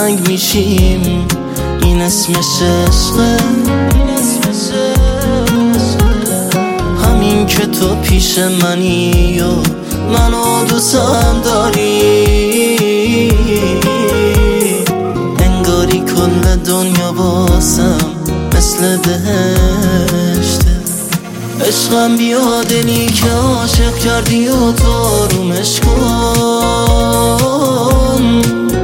هماهنگ میشیم، این اسمش عشقه. همین که تو پیش منی و منو دوستم داری، انگاری کل دنیا واسم مثل بهشته. عشقم بیا دلی که عاشق کردی و تو آرومش کن،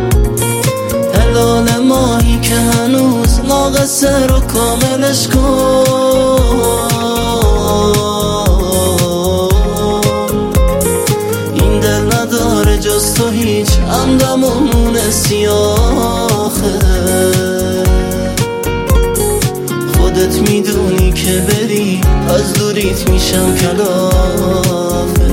هلال ماهی که هنوز ناقصه رو کاملش کن. این دل نداره جز تو هیچ همدم و مونه سیاخه. خودت میدونی که بری از دوریت میشم کلافه.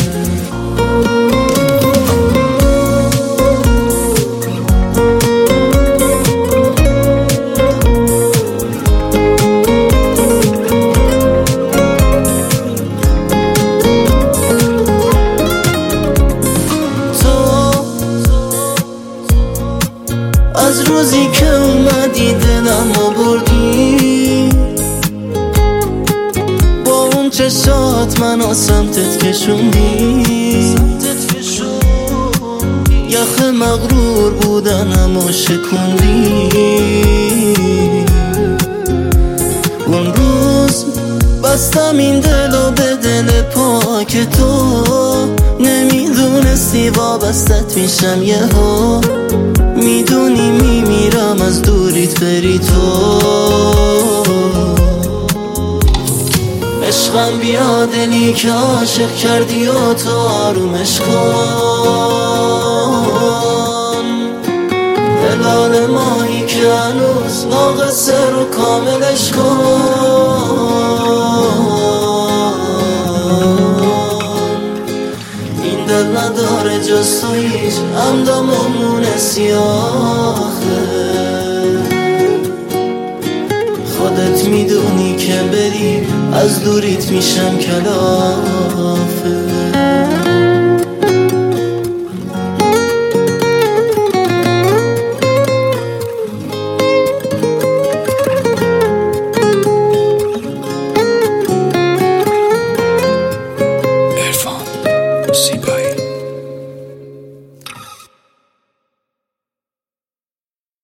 از روزی که اومدی دلم رو بردی، با اون چشات منو سمتت کشوندی. یخ مغرور بودنم و شکوندی. اون روز بستم این دلو به دل پاک تو، نمیدونستی وابستت میشم یهو. میدونی میمیرم از دوریت بری تو. عشقم بیا دلی که عاشق کردی و تو آرومش کن، هلال ماهی که هنوز ناقصه رو کاملش کن. این دل نداره جز تو هیچ همدم و مونه سیاخه. خودت میدونی که بری از دوریت میشم کلافه.